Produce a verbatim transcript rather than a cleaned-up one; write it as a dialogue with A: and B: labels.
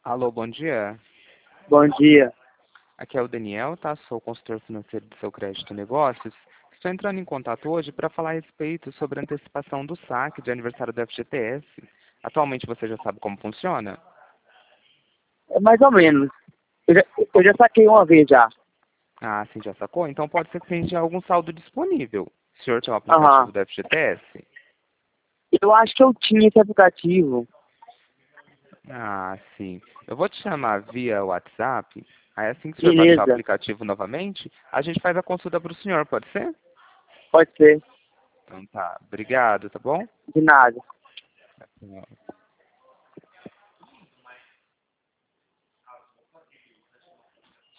A: Alô, bom dia.
B: Bom dia.
A: Aqui é o Daniel, tá? Sou consultor financeiro do seu crédito e negócios. Estou entrando em contato hoje para falar a respeito sobre a antecipação do saque de aniversário do F G T S. Atualmente você já sabe como funciona?
B: É mais ou menos. Eu já, eu já saquei uma vez já.
A: Ah, sim, já sacou? Então pode ser que tenha algum saldo disponível. O senhor tem o
B: Aham.
A: aplicativo do F G T S?
B: Eu acho que eu tinha esse aplicativo.
A: Ah, sim. Eu vou te chamar via WhatsApp. Aí assim que o senhor baixar o
B: Beleza.
A: aplicativo novamente, a gente faz a consulta para o senhor, pode ser?
B: Pode ser.
A: Então tá. Obrigado, tá bom?
B: De nada.
A: Tchau.